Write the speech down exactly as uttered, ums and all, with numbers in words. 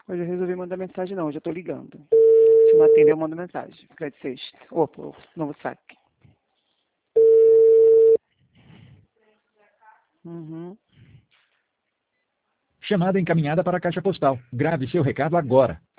Hoje eu resolvi mandar mensagem não, hoje eu tô ligando. Se não atender, eu mando mensagem. Fica de sexta. Opa, novo saque. Uhum. Chamada encaminhada para a caixa postal. Grave seu recado agora.